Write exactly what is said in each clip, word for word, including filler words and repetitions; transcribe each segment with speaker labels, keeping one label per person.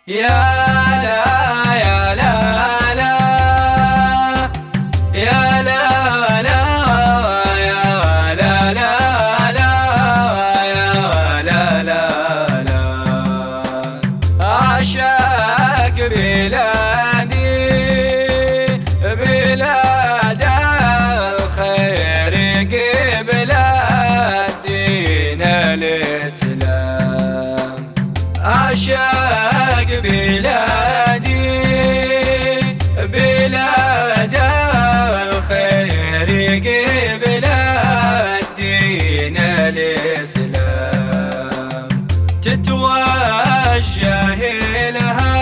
Speaker 1: يا لا يا لا لا يا لا لا يا لا لا لا يا لا لا لا أعشق بلادي بلاد الخير قبل الدين الإسلام أعشق بلادي بلاد الخير قبل الدين الإسلام تتوجه لها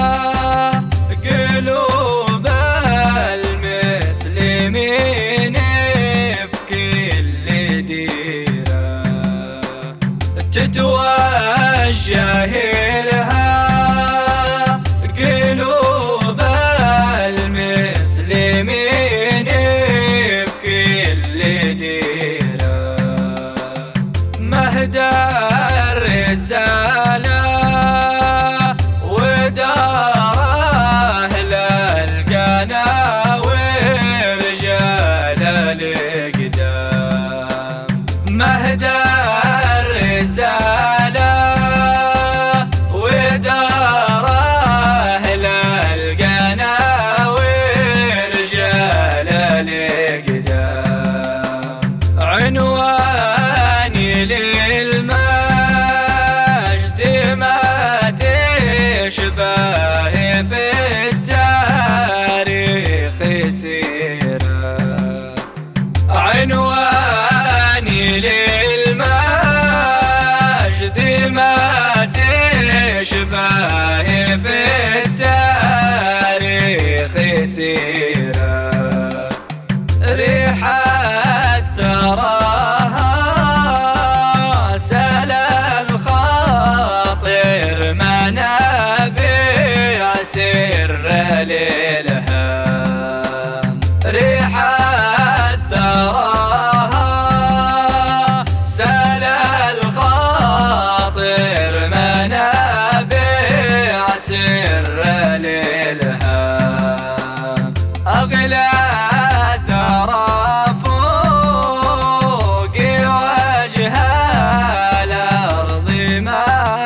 Speaker 1: قلوب المسلمين في كل ديرة تتوجه لها قلوب المسلمين في كل ديرة مهدى الرسالة ودار أهل القنا ورجال الإقدام مهدى الرسالة ودار أهل القنا ورجال الإقدام عنواني للمجد ما تشبه في التاريخ سيرة عنواني للمجد ما تشبه في التاريخ سيرة ريحة تراها سال الخاطر منابع سر الإلهام ريحة تراها سال الخاطر منابع سر الإلهام أغلى ثرى فوق وجه الأرض ما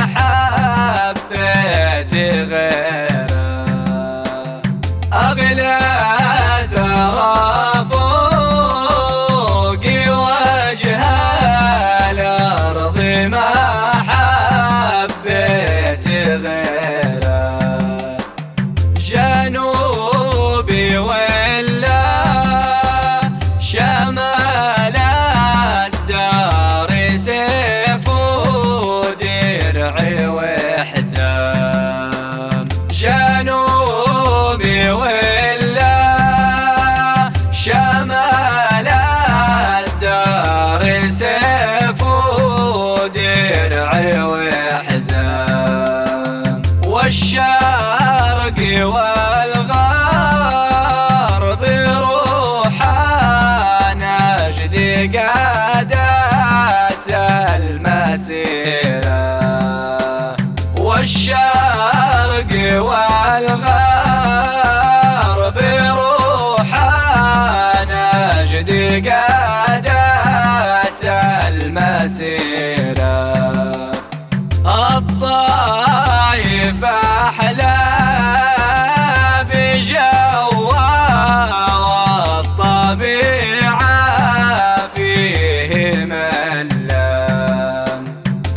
Speaker 1: حبيت غيره أغلى ثرى فوق وجه الأرض ما حبيت غيره جنوبي ولا شمال الدار سيف ودرعي وحزام جنوبي ولا شمال الدار سيف ودرعي وحزام والشرق والغرب روحا نجد قادت المسيرة والشرق والغرب روحا نجد قادت المسيرة الطايف أحلى بجوها والطبيعة فيه ملام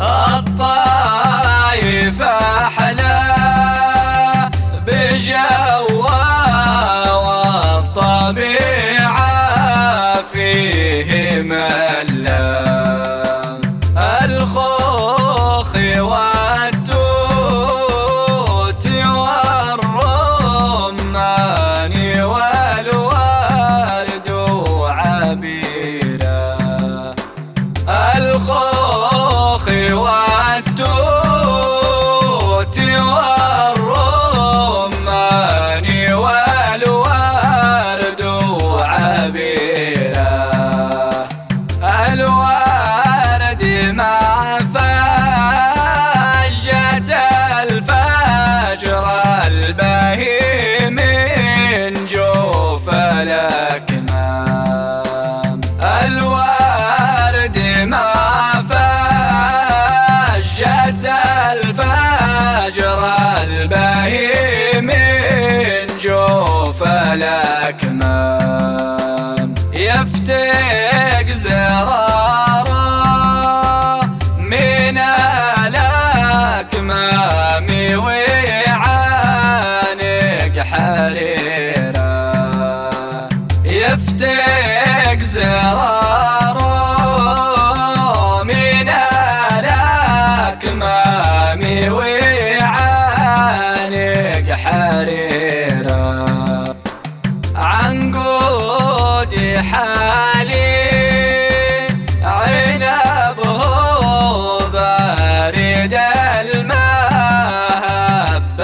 Speaker 1: الطايف أحلى بجوها والطبيعة فيه ملام الخوخ والتوت والرمان والورد وعبيرة الخوخ والتوت والرمان والورد وعبيرة الورد مع فجة الفجر الفجر البهي من جوف الأكمام، الورد ما فجت الفجر البهي من جوف الأكمام، يفتق زراره من الأكمام ويعانق حريره، يفتق زراره من الأكمام ويعانق حريره، عنقود حالي عنبه بارد المهب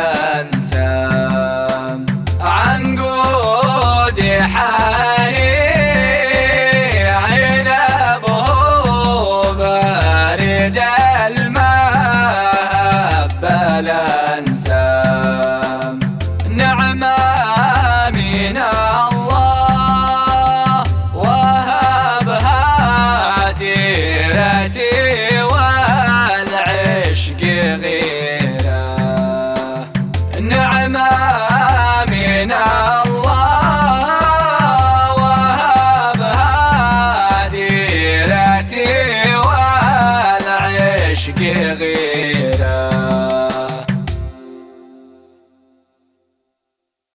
Speaker 1: الانسام، عنقود حالي عنبه بارد